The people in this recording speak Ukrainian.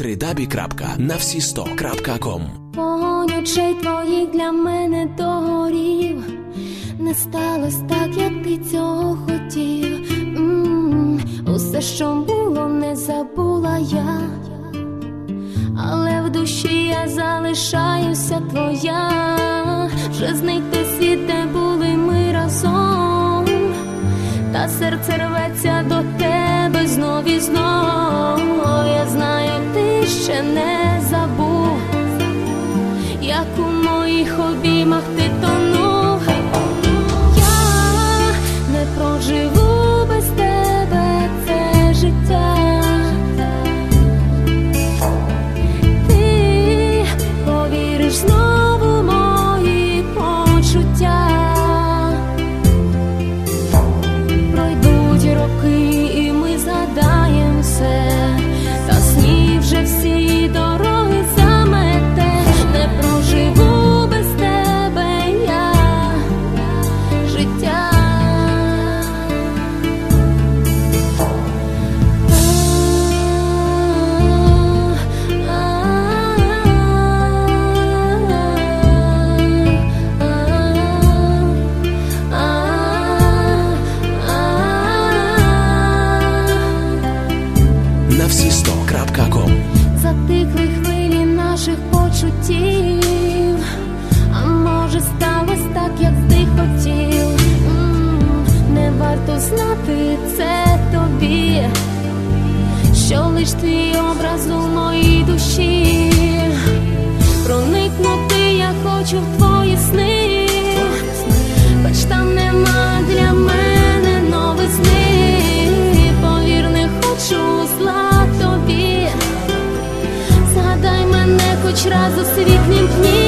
www.navsisto.com. Вогонь очей твоїх для мене догорів. Не сталось так, як ти цього хотів. Усе, що було, не забула я, але в душі я залишаюся твоя. Вже зник той світ, де були ми разом, та серце рветься до тебе знов і знов. Я знаю, ти ще не забув, як у моїх обіймах ти тонув. Я не проживу без тебе це життя. Ти повіриш знову в мої почуття. Пройдуть роки і ми згадаєм все, та снів вже всі дороги замете. Не проживу без тебе я життя. navsisto.com. Затихли хвилі наших почуттів, а може сталось так, як ти хотів. Не варто знати це тобі, що лиш твій образ у моїй душі. Проникнути я хочу в твої сни, хоч там нема для мене новизни. Повір, не хочу зла тобі, згадай мене хоч раз у світлім дні.